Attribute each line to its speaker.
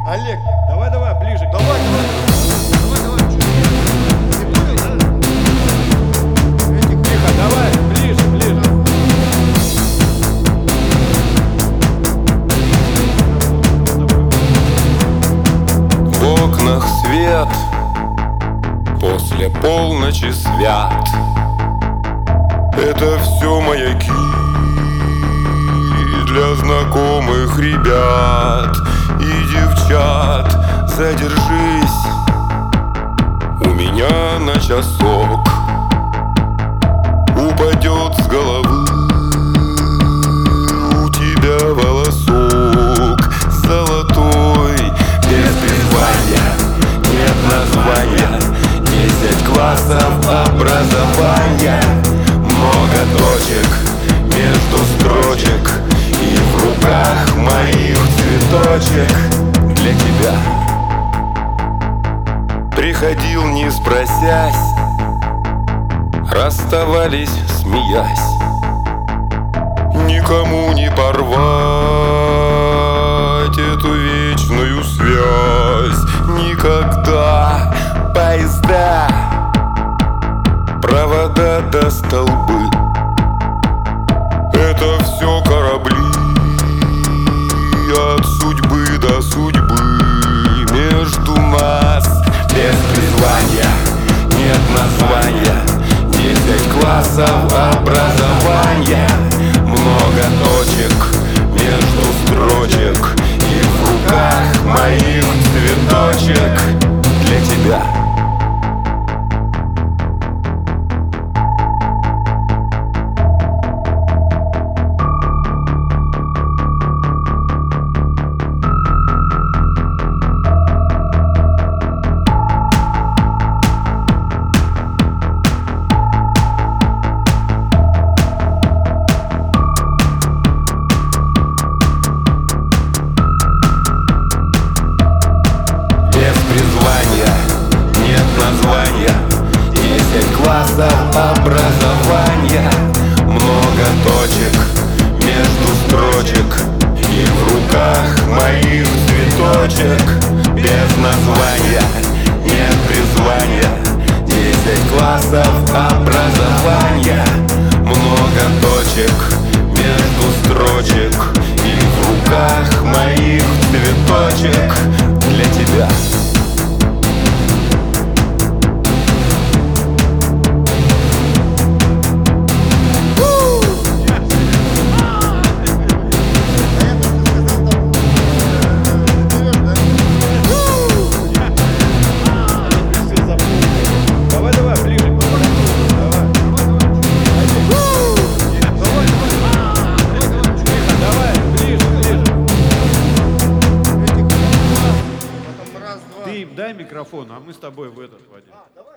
Speaker 1: Олег,
Speaker 2: Давай, ближе.
Speaker 1: давай. Ты понял, да?
Speaker 2: Тихо, давай, ближе.
Speaker 3: В окнах свет, после полночи свят. Это все маяки для знакомых ребят и девчат. Задержись у меня на часок, упадет с головы у тебя волосок золотой. Без призвания, нет названия, 10 классов образования, много точек между строчек, и в руках моих цветочек для тебя. Приходил не спросясь, расставались смеясь, никому не порвать эту вечную связь. Никогда поезда, провода до столбы, это все корабли от судьбы до судьбы. Между нас без призвания, нет названия, 10 классов образования, много точек между строчек, и в руках моих цветочек для тебя. Нет названия, 10 классов образования, много точек между строчек, и в руках моих цветочек. Без названия, нет призвания, 10 классов образования, много точек между строчек, и в руках моих цветочек для тебя.
Speaker 2: Давай, ближе. Давай, ближе.
Speaker 1: Там раз, два.
Speaker 2: Ты им дай микрофон, а мы с тобой в этот, Вадим.
Speaker 1: Давай.